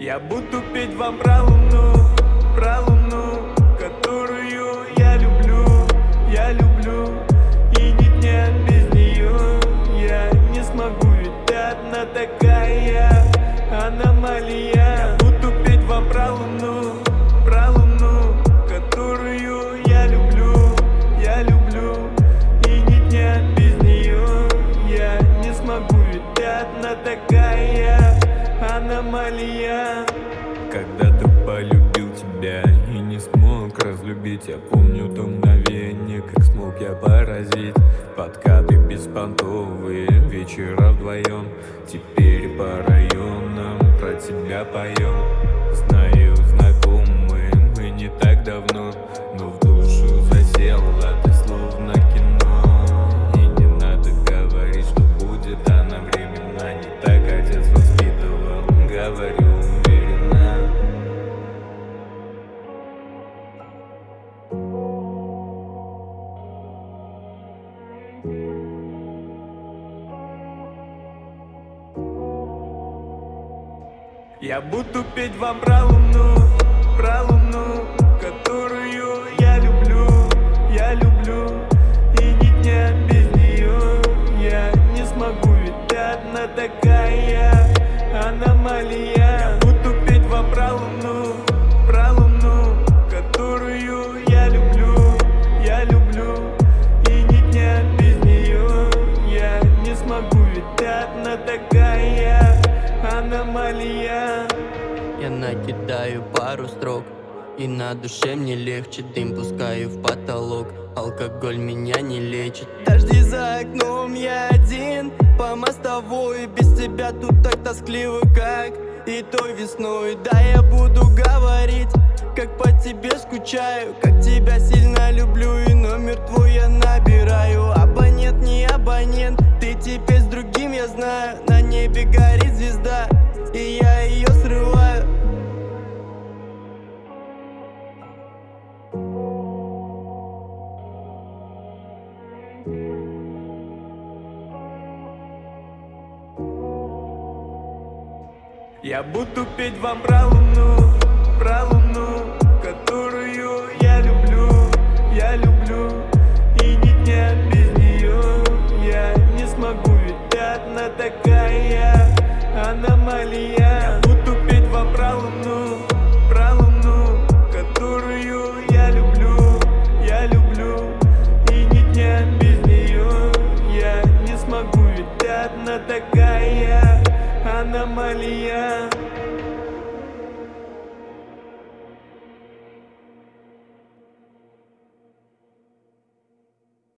Я буду петь вам про луну, которую я люблю, и ни дня без нее я не смогу, ведь одна такая аномалия. Я буду петь вам про луну, которую я люблю, и ни дня без нее я не смогу, ведь одна такая аномалия. Когда-то полюбил тебя и не смог разлюбить. Я помню то мгновение, как смог я поразить. Подкаты беспонтовые, вечера вдвоем. Теперь по районам про тебя поем. Знаю, знакомые мы не так давно, но в душу засела ты словно кино. И не надо говорить, что будет она временно. Не так отец воспитывал, говорю уверенно. Я буду петь вам про луну, которую я люблю, и ни дня без нее я не смогу, ведь одна такая аномалия. Я буду петь вам про луну, которую я люблю, и ни дня без нее я не смогу, ведь одна такая аномалия. Я накидаю пару строк, и на душе мне легче. Дым пускаю в потолок, алкоголь меня не лечит. Дожди за окном, я один по мостовой. Без тебя тут так тоскливо, как и той весной. Да, я буду говорить, как по тебе скучаю, как тебя сильно люблю, и номер твой я набираю. Абонент, не абонент, ты теперь с другим, я знаю. На небе горит звезда, и я ее срываю. Я буду петь вам про луну, которую я люблю, и ни дня без нее я не смогу, ведь одна такая аномалия. Я буду петь вам про луну, которую я люблю, и ни дня без нее я не смогу, ведь одна такая аномалия.